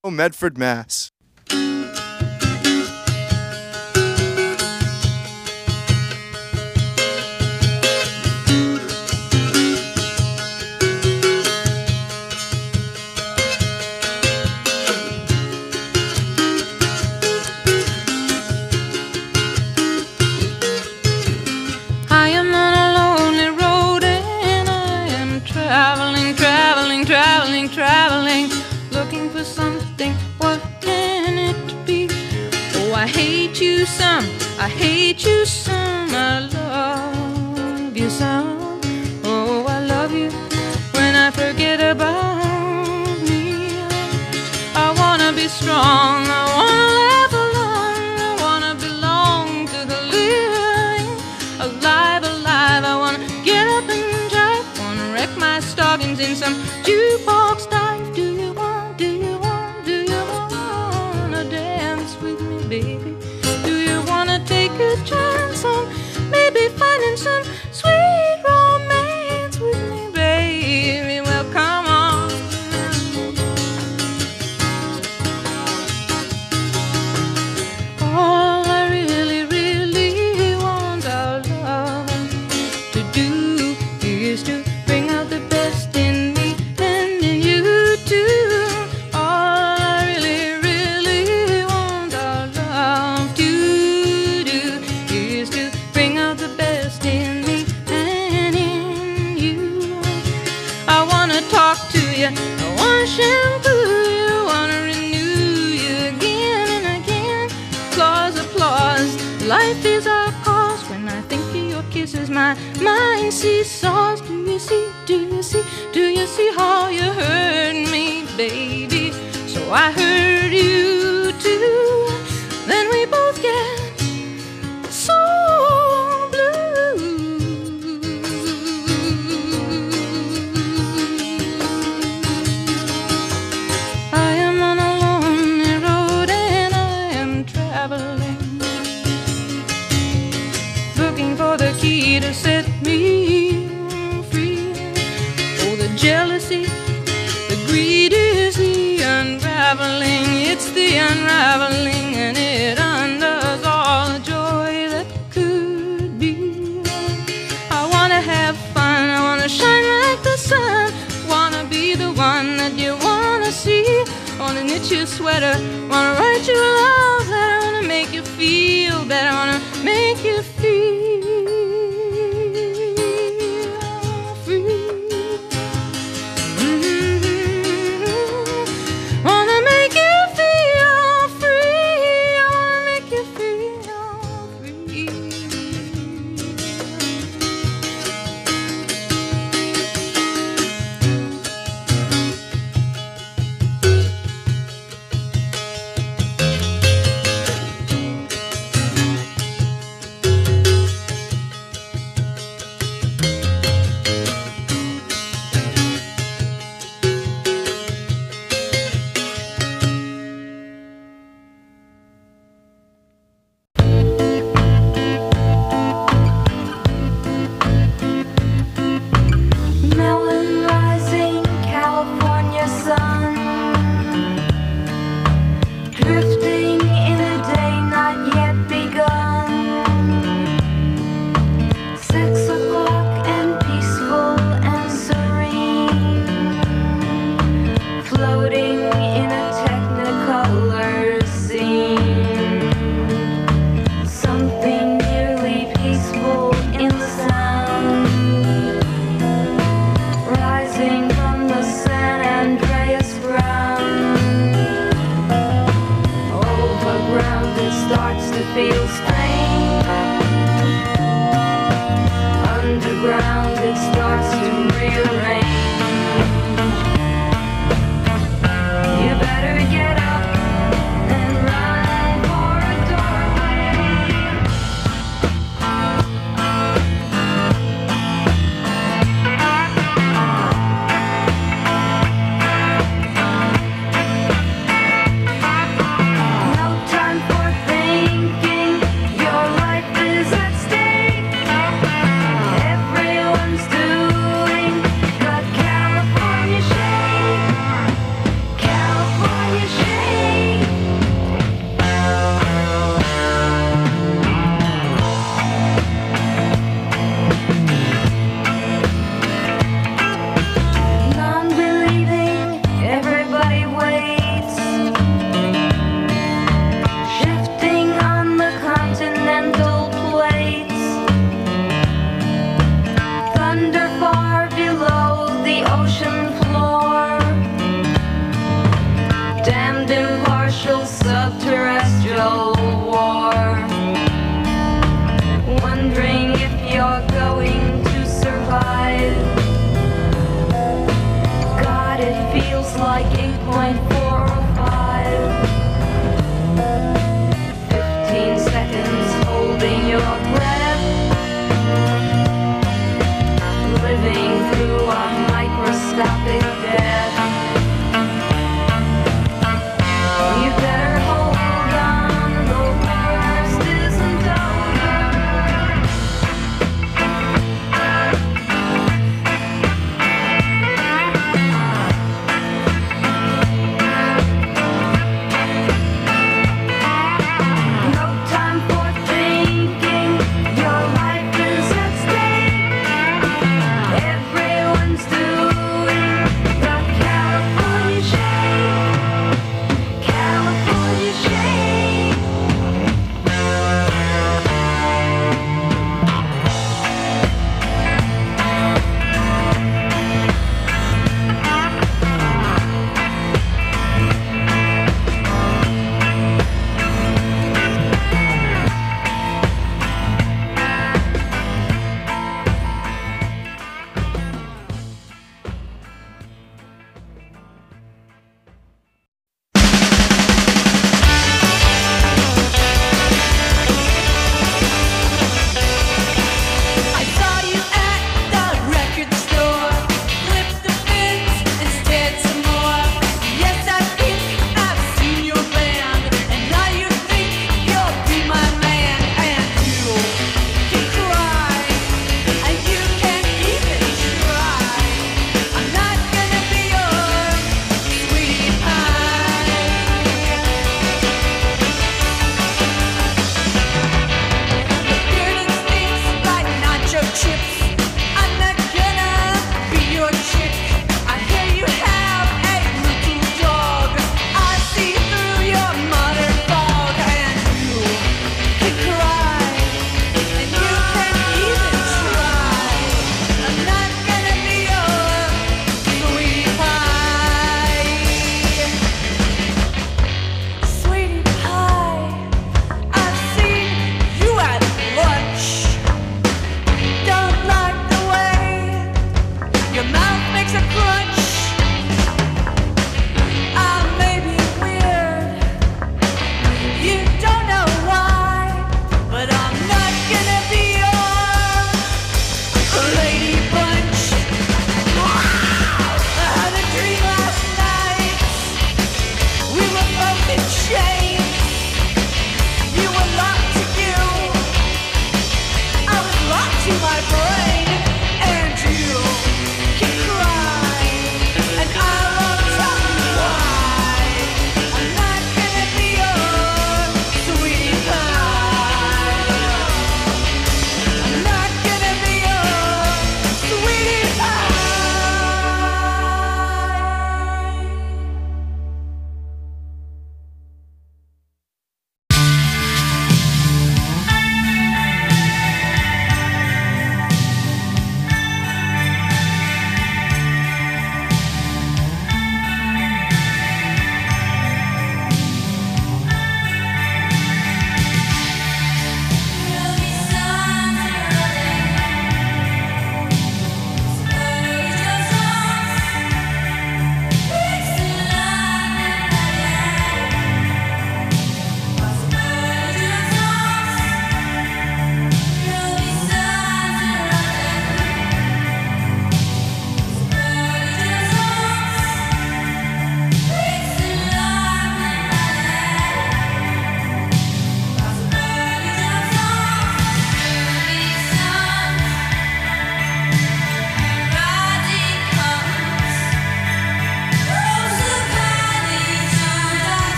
Medford, Mass. I am on a lonely road and I am traveling, traveling, traveling, traveling, looking for something. What can it be? Oh, I hate you some, I hate you some, I love you some. Oh, I love you when I forget about me. I wanna be strong, I wanna live alone, I wanna belong to the living. Alive, alive, I wanna get up and drive, wanna wreck my stockings in some jukebox dive. Do you want, do you want, do you wanna dance with me, baby? Do you wanna take a chance on maybe finding some sweet romance with me, baby? Well, come on. All I really, really want our love to do is to bring out the best in me and in you too. All I really, really want our love to do is to bring out the best in me and in you. I wanna talk to you, I wanna shampoo you, I wanna renew you again and again. Applause, applause, life is our cause. When I think of your kisses, my mind seesaws. Do you see, do you see, do you see how you hurt me, baby? So I hurt you too. Then we both get so blue. I am on a lonely road and I am traveling, looking for the key to set me free. Oh, the jealousy, the greed is the unraveling. It's the unraveling and it undoes all the joy that could be. I wanna have fun, I wanna shine like the sun, wanna be the one that you wanna see. Wanna knit your sweater, wanna write you a love letter, wanna make you feel better, wanna make you feel free. Wanna make you feel free, I wanna make you feel free.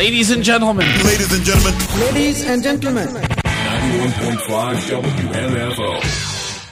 Ladies and gentlemen. Ladies and gentlemen. Ladies and gentlemen. 91.5 WMFO.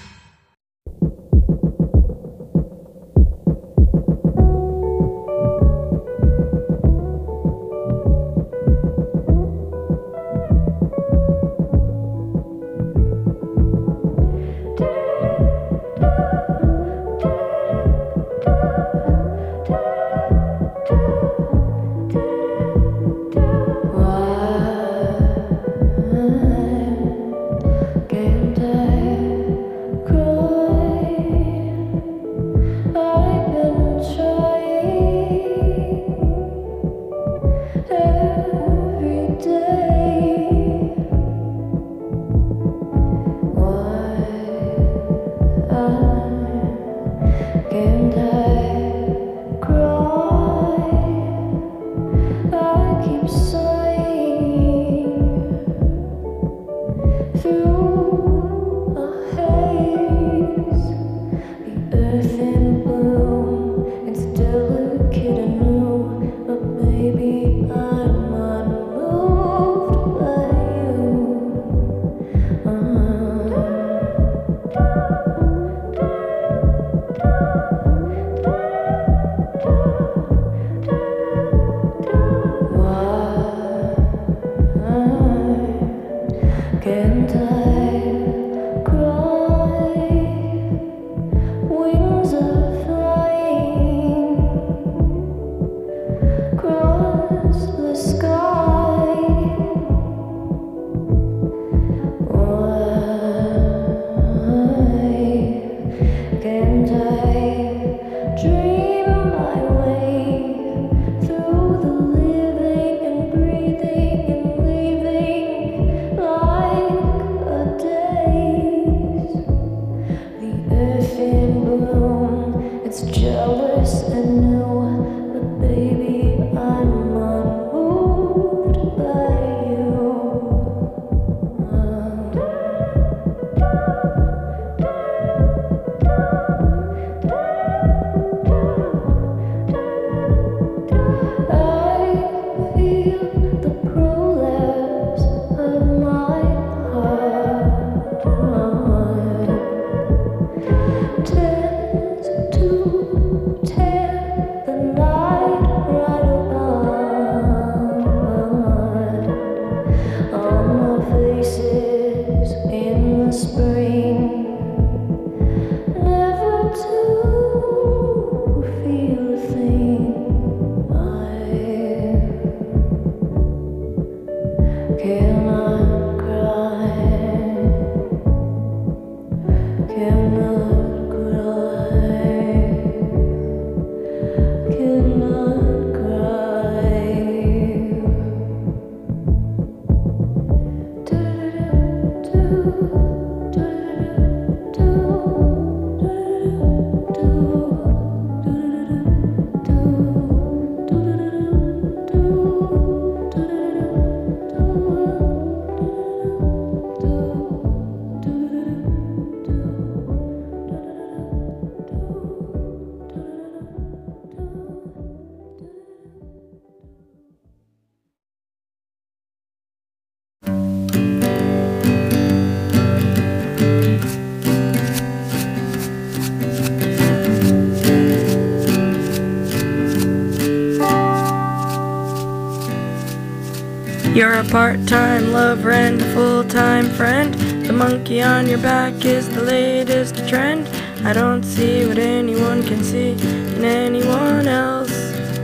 You're a part-time lover and a full-time friend. The monkey on your back is the latest trend. I don't see what anyone can see in anyone else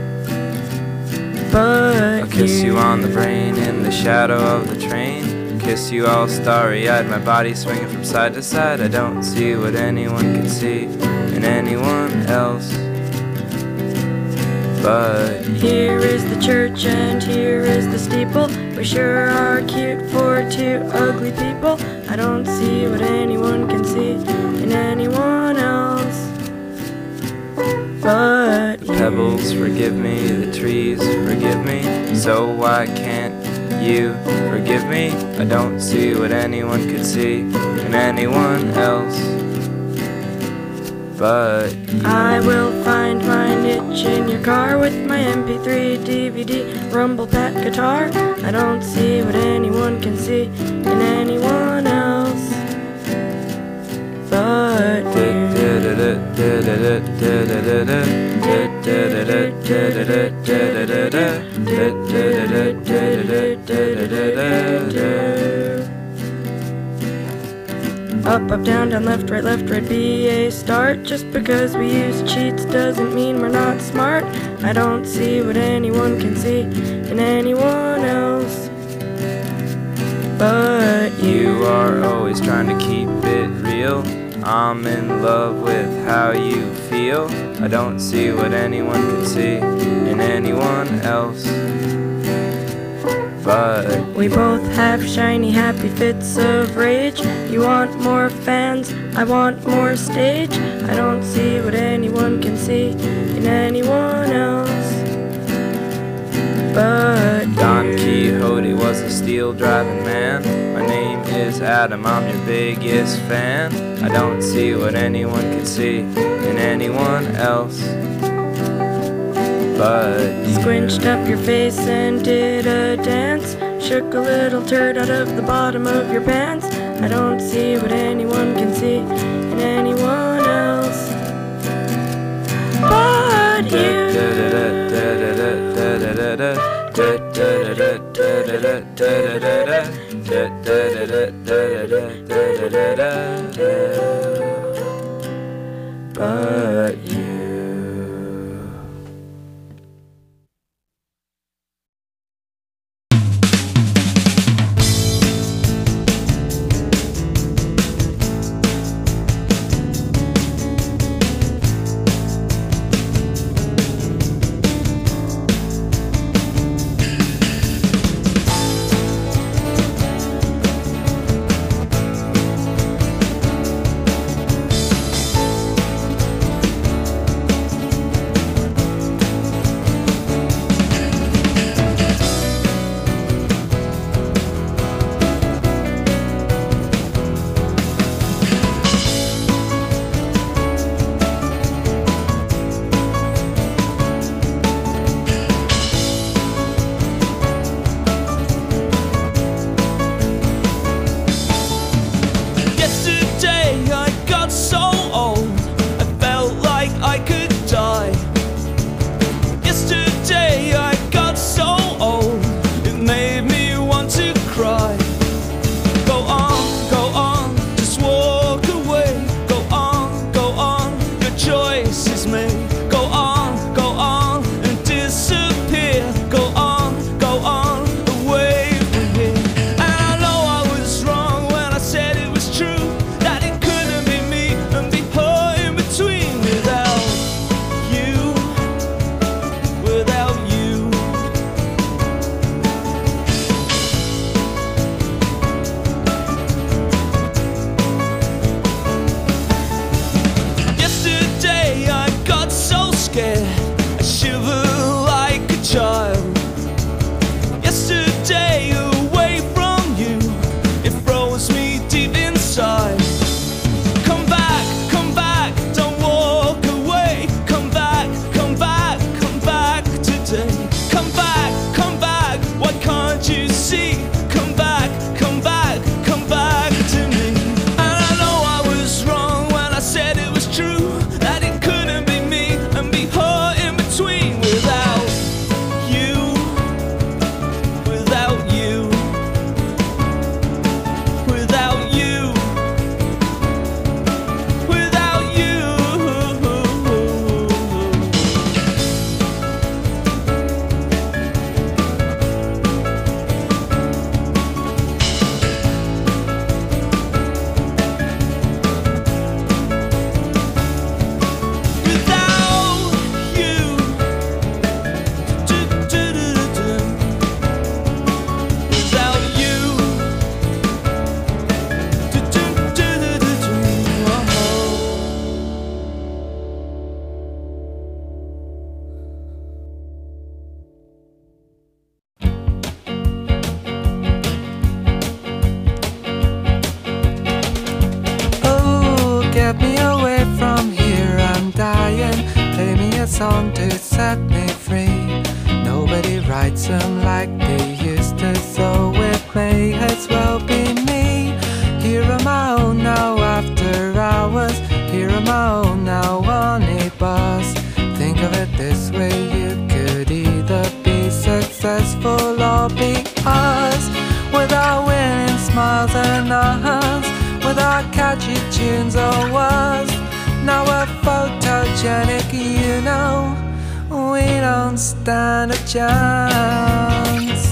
but I'll kiss you on the brain in the shadow of the train. Kiss you all starry-eyed, my body swinging from side to side. I don't see what anyone can see in anyone else but here is the church and here is the steeple. We sure are cute for two ugly people. I don't see what anyone can see in anyone else but the pebbles forgive me, the trees forgive me. So why can't you forgive me? I don't see what anyone could see in anyone else but I will find my niche in your car with my MP3, DVD, rumble pack guitar. I don't see what anyone can see in anyone else but Up, up, down, down, left, right, be a start. Just because we use cheats doesn't mean we're not smart. I don't see what anyone can see in anyone else but you are always trying to keep it real. I'm in love with how you feel. I don't see what anyone can see in anyone else but we both have shiny, happy fits of rage. You want more fans, I want more stage. I don't see what anyone can see in anyone else but Don Quixote was a steel driving man. My name is Adam, I'm your biggest fan. I don't see what anyone can see in anyone else but squinched up your face and did a dance. Shook a little turd out of the bottom of your pants. I don't see what anyone can see in anyone else but you. But you. a song to set me free. Nobody writes them like they used to, so it may as well be me. Here on my own now after hours, here on my own now on a bus. Think of it this way, you could either be successful or be us. Without winning smiles and hugs, without catchy tunes or words. Now we're photogenic, you know, we don't stand a chance.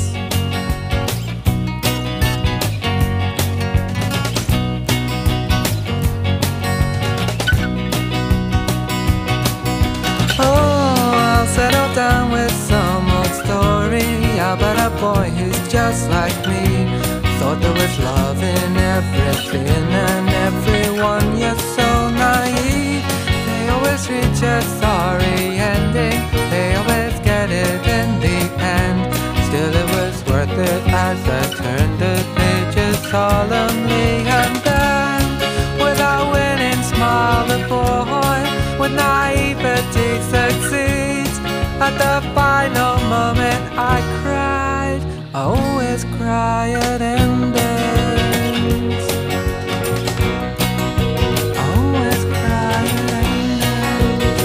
Settle down with some old story about a boy who's just like me. Thought there was love in everything and everyone, you're so naive. They always reach a sorry ending, they always get it in the end. Still it was worth it as I turned the pages solemnly. And then, without winning, smile the boy with naivety succeeds. At the final moment I cried, I always cry at endings. I always cry at endings.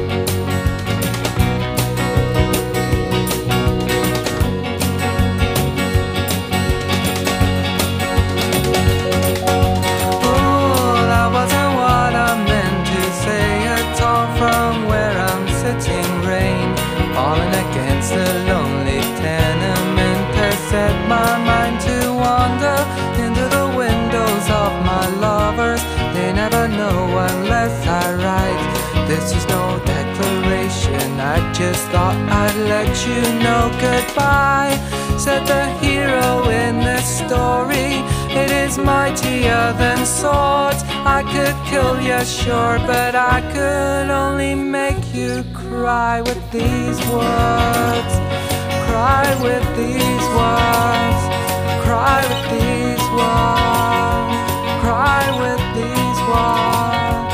Oh, that wasn't what I meant to say at all. From where I'm sitting, rain falling against the lonely tenement has set my mind to wander into the windows of my lovers. They never know unless I write. This is no declaration, I just thought I'd let you know goodbye. Said the hero in this story, it is mightier than swords. I could kill you, sure, but I could only make you cry with these words. Cry with these words. Cry with these words. Cry with these words.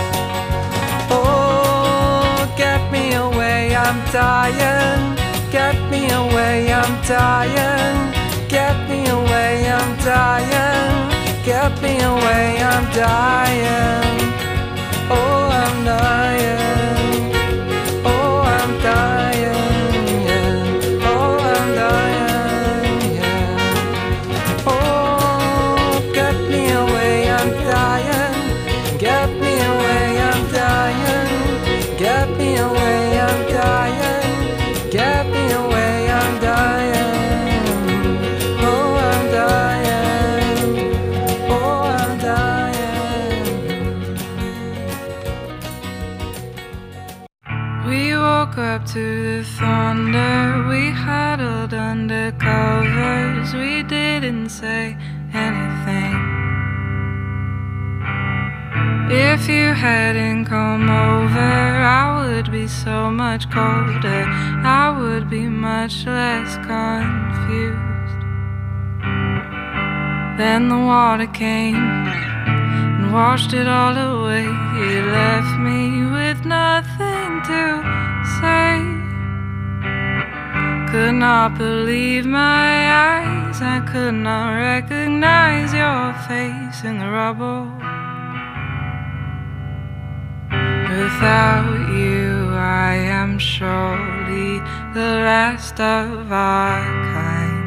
Oh, get me away, I'm dying. Get me away, I'm dying. Get me away, I'm dying. Get me away, I'm dying. Oh, I'm dying. Oh, I'm dying, yeah. Oh, I'm dying, yeah. Oh, get me away, I'm dying. Get me away, I'm dying. Get me away, I'm dying. Get me away, I'm dying. Oh, I'm dying. Oh, I'm dying. We woke up to the thunder, we huddled under covers, we didn't say anything. If you hadn't come over, I would be so much colder, I would be much less confused. Then the water came and washed it all away. It left me with nothing to say. Could not believe my eyes, I could not recognize your face in the rubble. Without you, I am surely the last of our kind.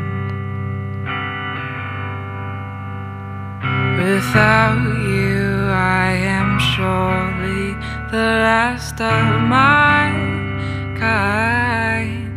Without you, I am surely the last of my kind.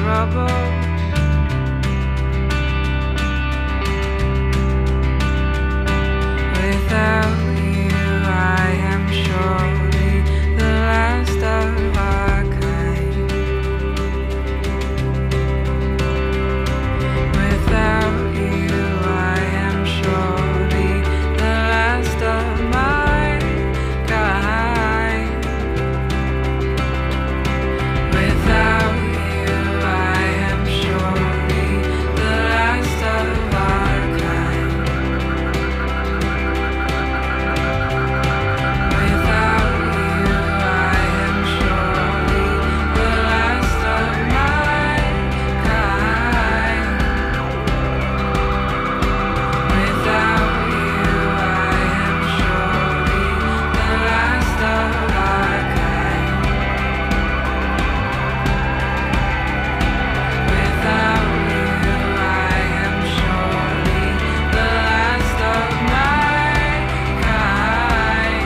trouble. Without you, I am surely the last of our kind. Without you, I am surely the last of my kind. Without you, I am surely the last of our kind. Without you, I am surely the last of my kind. Without you, I am surely the last of our kind. Without you, I am surely the last of my kind.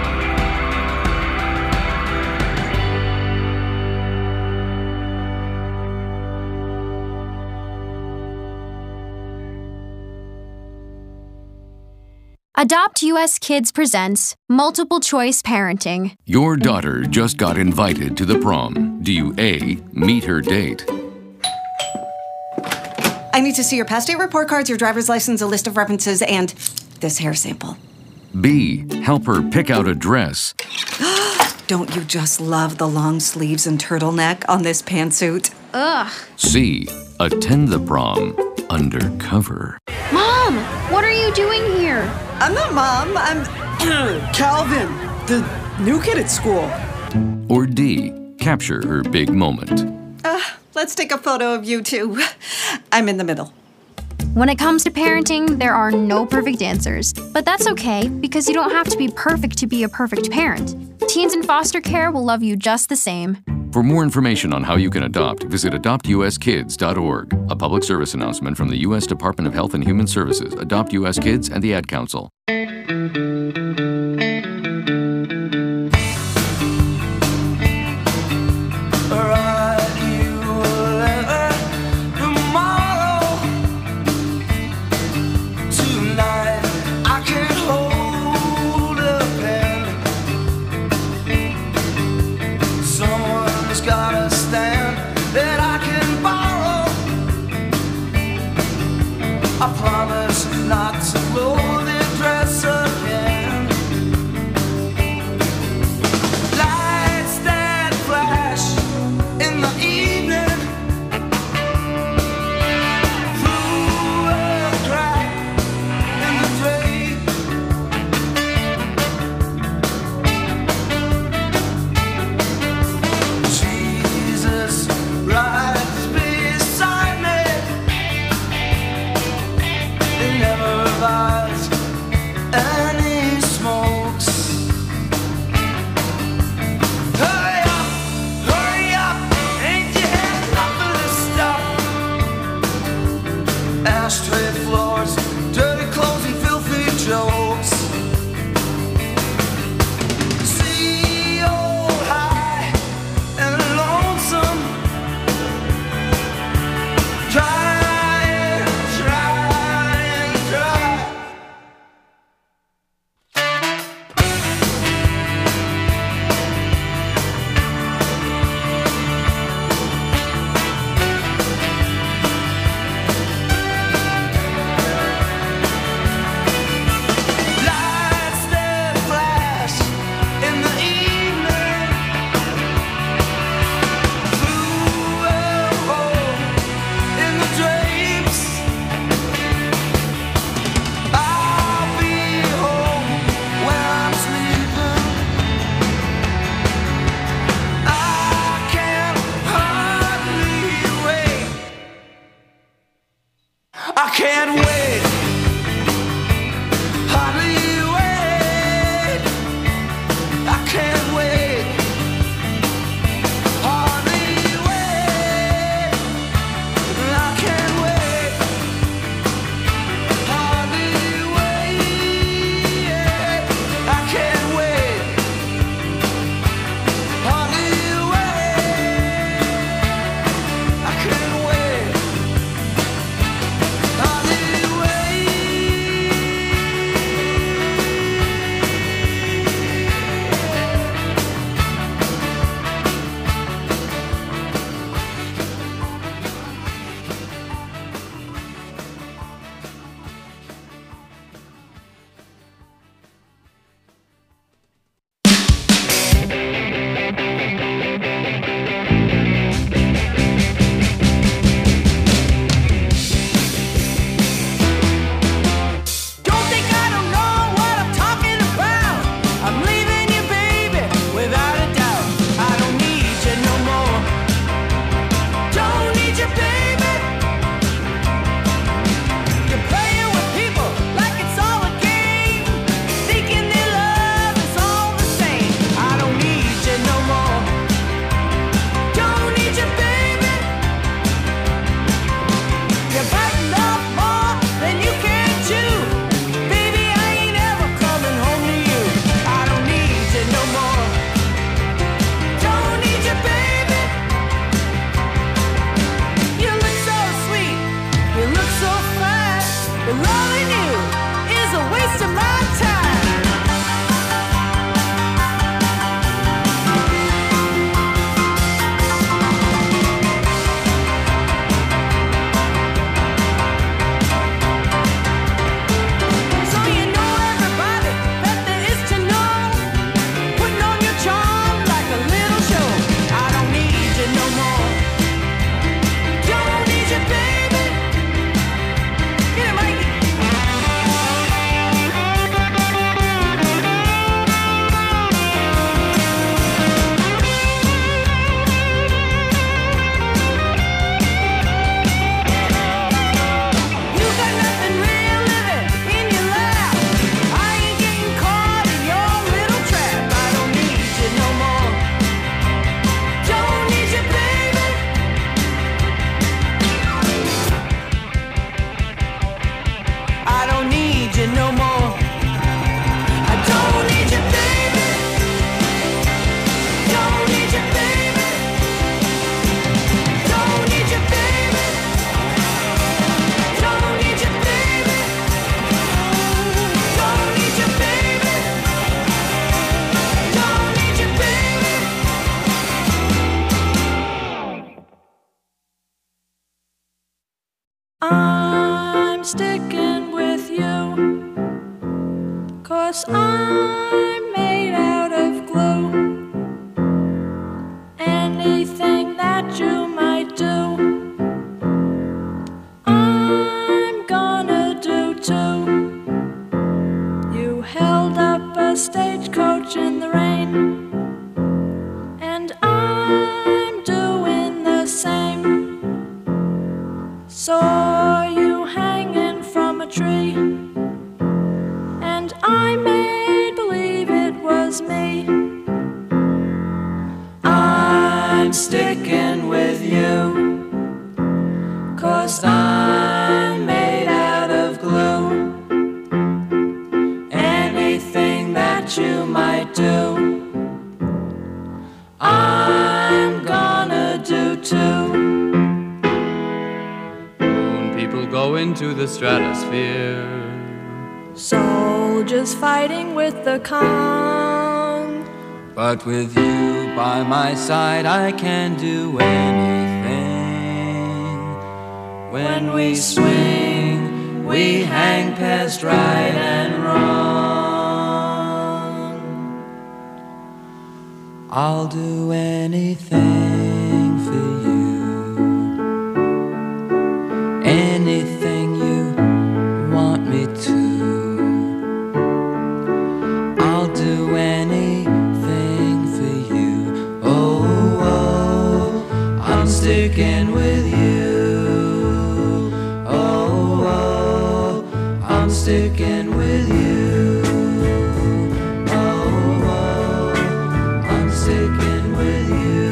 Adopt US Kids presents Multiple Choice Parenting. Your daughter just got invited to the prom. Do you A, meet her date? I need to see your past date report cards, your driver's license, a list of references, and this hair sample. B, help her pick out a dress? Don't you just love the long sleeves and turtleneck on this pantsuit? Ugh. C, attend the prom undercover? Mom, what are you doing here? I'm not Mom, I'm Calvin, the new kid at school. Or D, capture her big moment? Let's take a photo of you two. I'm in the middle. When it comes to parenting, there are no perfect answers. But that's okay, because you don't have to be perfect to be a perfect parent. Teens in foster care will love you just the same. For more information on how you can adopt, visit adoptuskids.org. A public service announcement from the U.S. Department of Health and Human Services, Adopt U.S. Kids, and the Ad Council. I promise not to blow the dress again. Lights that flash in the evening through a crack in the drape. Jesus rides beside me. He never buys any smokes. Hurry up, ain't you had enough of this stuff? Ashtray floors, dirty clothes and filthy jokes. See old high and lonesome, try and try. Lights that flash in the evening through a hole in the drapes. I'll be home when I'm sleeping. I can't hardly wait. I can't wait. Hardly wait. I can't wait. Hardly wait. I can't wait. Hardly wait. I can't wait. Hardly wait. I can't sticking with you, 'cause I'm made out of glue. Anything that you might do, I'm gonna do too. You held up a stagecoach in the rain, and I'm doing the same. Saw you hanging from a tree, and I made believe it was me. I'm sticking with you, 'cause I'm made out of glue. Anything that you might do, I'm gonna do too. Moon people go into the stratosphere, Soldiers fighting with the Kong. but with you by my side I can do anything. When we swing, we hang past right and wrong. I'll do anything for you, anything you want me to. I'll do anything for you. Oh, oh, I'm sticking with you. Oh, oh, I'm sticking with you. Oh, oh, I'm sticking with you.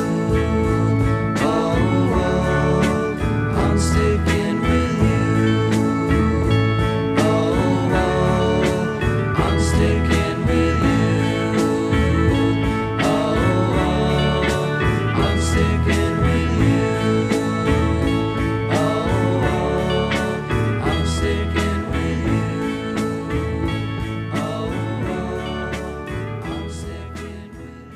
Oh, oh, I'm sticking with you. Oh, oh, I'm sticking with you. Oh, oh, I'm sticking with you. Oh, oh, I'm sticking with you. Oh, oh, I'm sticking with you.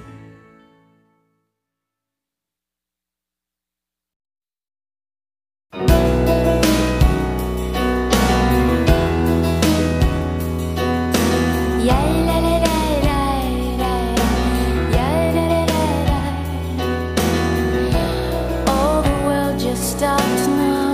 All the world just stopped now.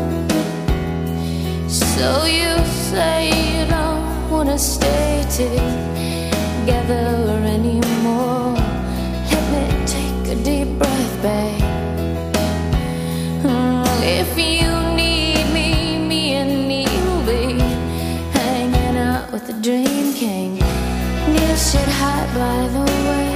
So you say you don't wanna stay together anymore. Let me take a deep breath, babe. If you need me, me and me will be hanging out with the Dream King. Neil said hi, by the way.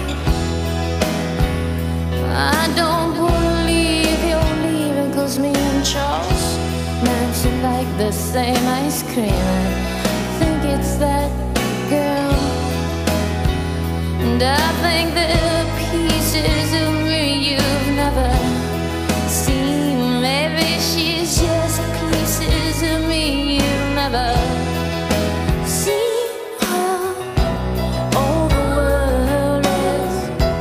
I don't wanna leave, you're leaving, 'cause me and Charles Manson like the same ice cream. I think it's that girl, and I think the pieces of me you've never seen. Maybe she's just pieces of me you've never seen. All the world is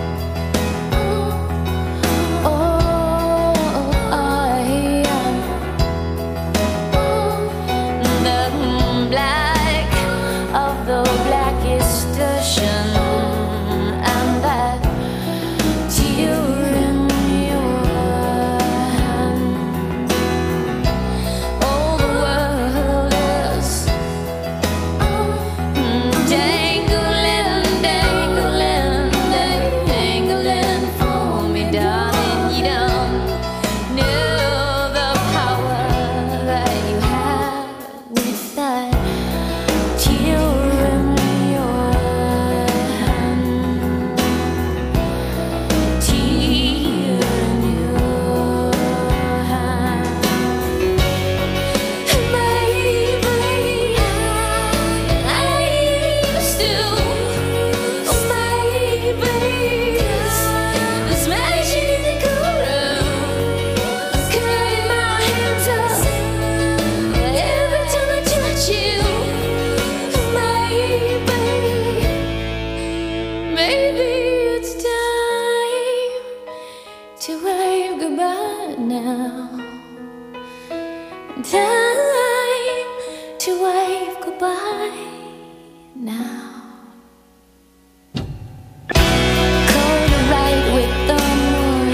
the black of the blackest ocean, and that tear in your hand. All the world is dangling, dangling, dangling for me, darling. You don't know the power that you have with that tear in your hand. Tear in your hand. Maybe I used to. Maybe this magic in the cool room, cutting my hands up every time I touch you. Maybe it's time to wave goodbye now. Time now. Cold right with the moon.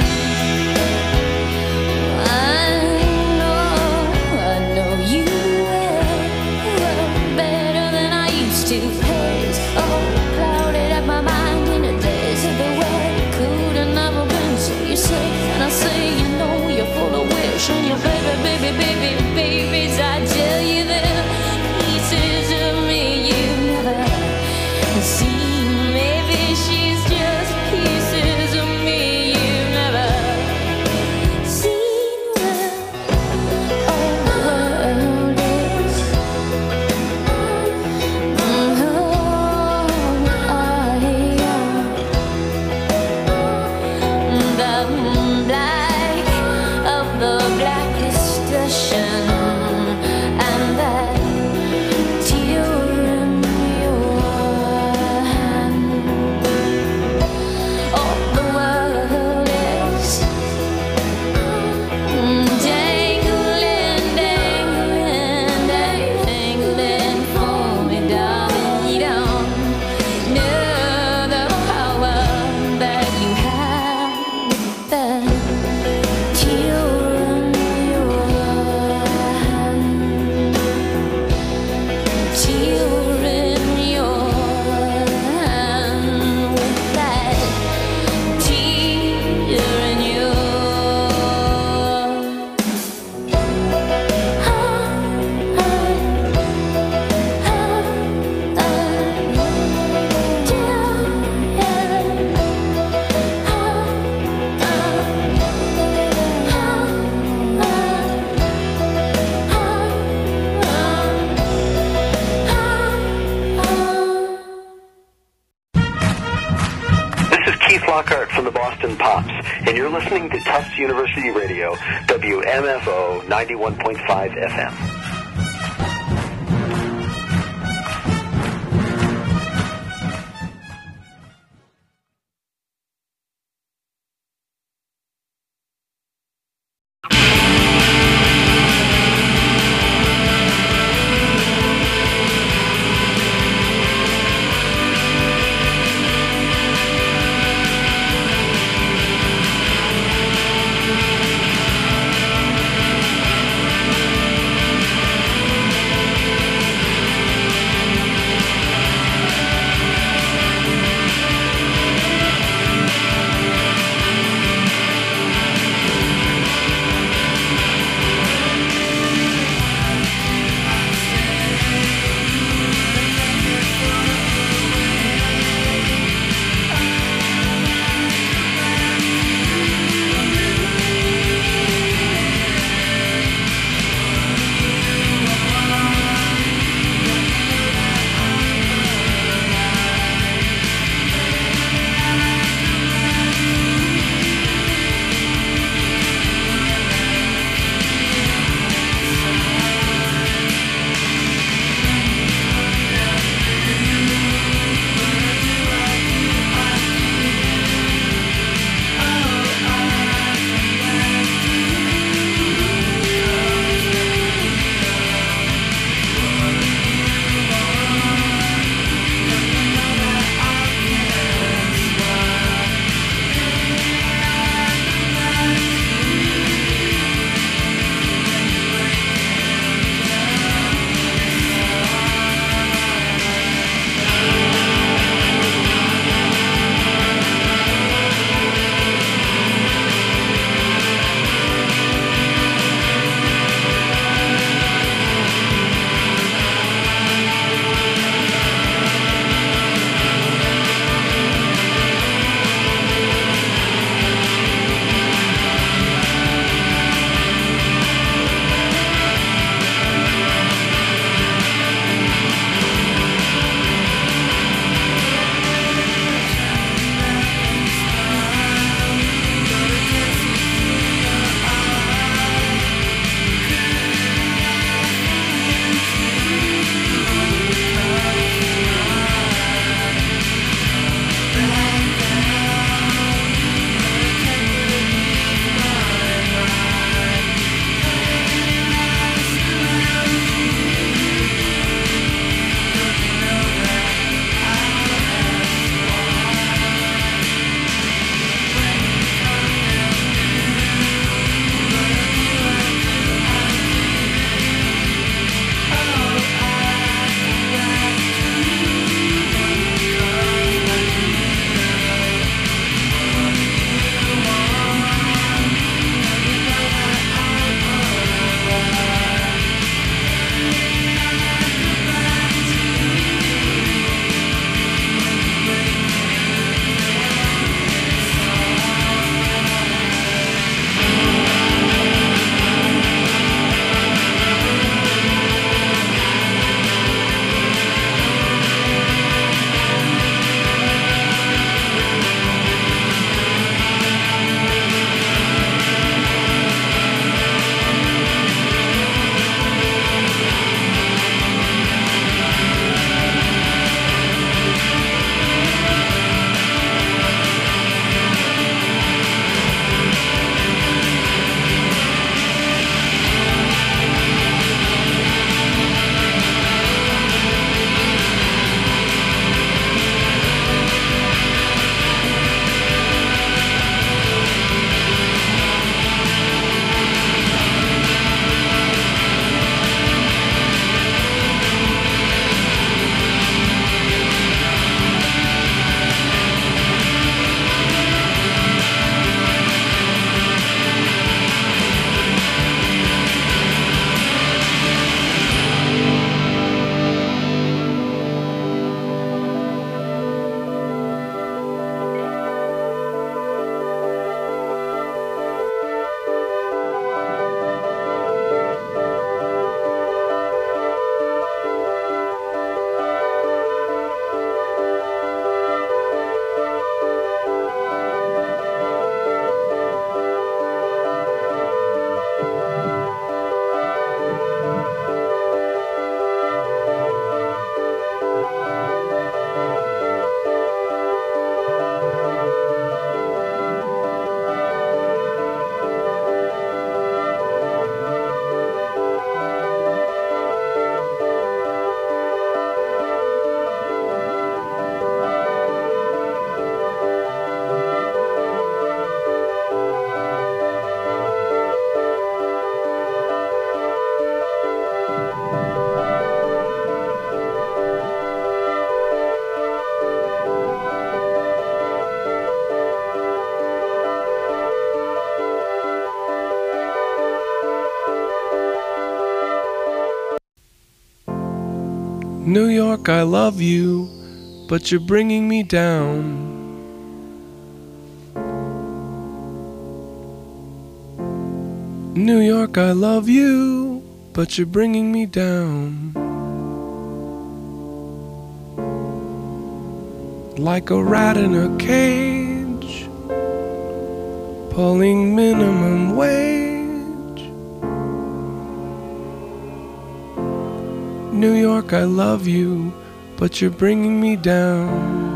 I know you well better than I used to. Haze all clouded up my mind in the days of the way could have never been. So you say, and I say, you know you're full of wish, and your babies, I tell you that pieces of me you never see. Maybe she's just pieces of me you never seen. Well, all the world is the black of the blackest ocean, and that tear in your hand. All the world is dangling, dangling, dangling for me, darling. You don't know the power that you have with that tear in your hand. Tear in your hand with that tear in your This is Keith Lockhart from the Boston Pops, and you're listening to Tufts University Radio, WMFO 91.5 FM. New York, I love you, but you're bringing me down. New York, I love you, but you're bringing me down. Like a rat in a cage, pulling minimum wage. New York, I love you, but you're bringing me down.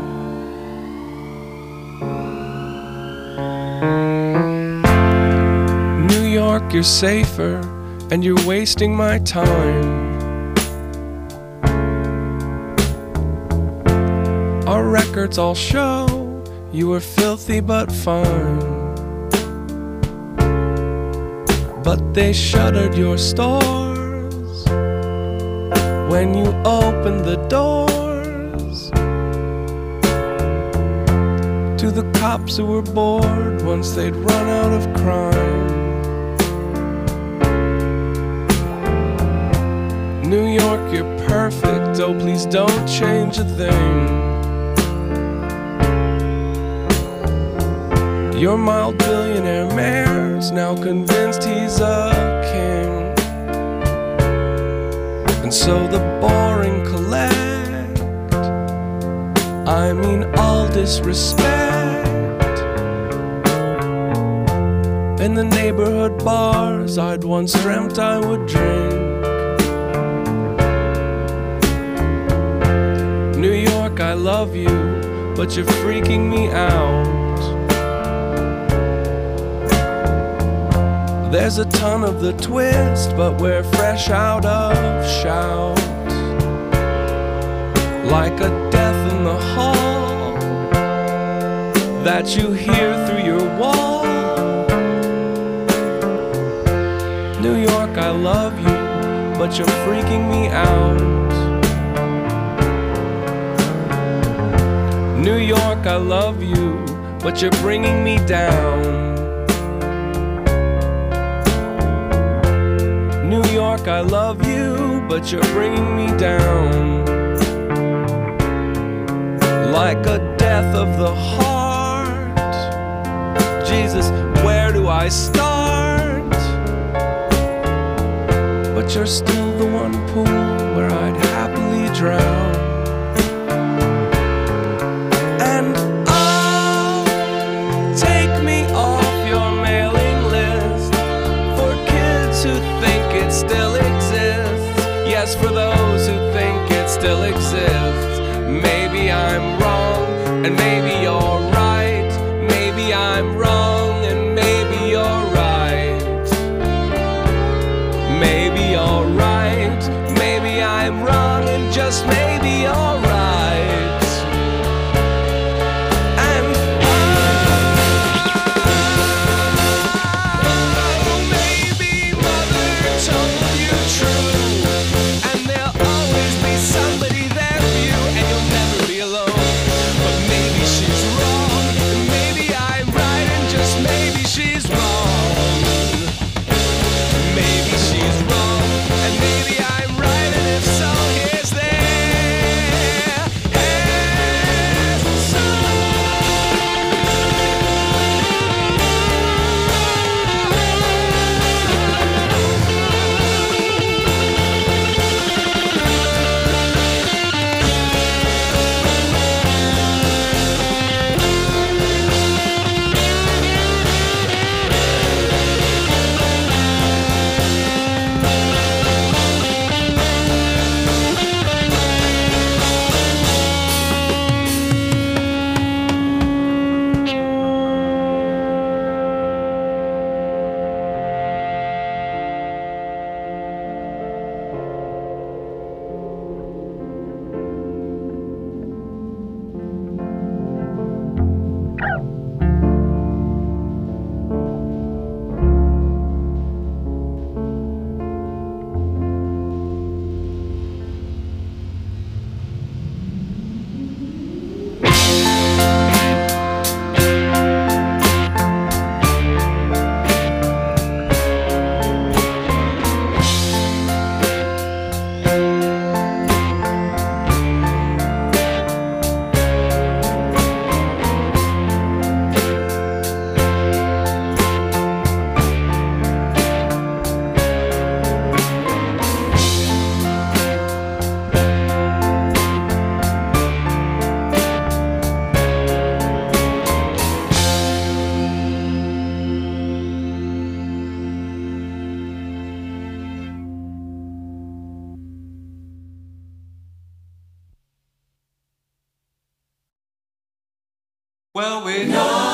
New York, you're safer, and you're wasting my time. Our records all show you were filthy but fine. But they shuttered your stores when you opened the doors to the cops who were bored once they'd run out of crime. New York, you're perfect, oh please don't change a thing. Your mild billionaire mayor's now convinced he's a king, and so the boring collect, I mean all disrespect. In the neighborhood bars I'd once dreamt I would drink. New York, I love you, but you're freaking me out. There's a ton of the twist, but we're fresh out of shout. Like a death in the hall that you hear through your wall. New York, I love you, but you're freaking me out. New York, I love you, but you're bringing me down. New York, I love you, but you're bringing me down. Like a death of the heart. Jesus, where do I start? But you're still the one pool where I'd happily drown. And oh, take me off your mailing list for kids who think it still exists. Yes, for those who think it still exists. Maybe I'm wrong, and maybe you're right. Maybe I'm wrong, and maybe you're right. Maybe you're right. Maybe I'm wrong, and just maybe you're right. And maybe mother told you true, and there'll always be somebody there for you, and you'll never be alone. Well, we know.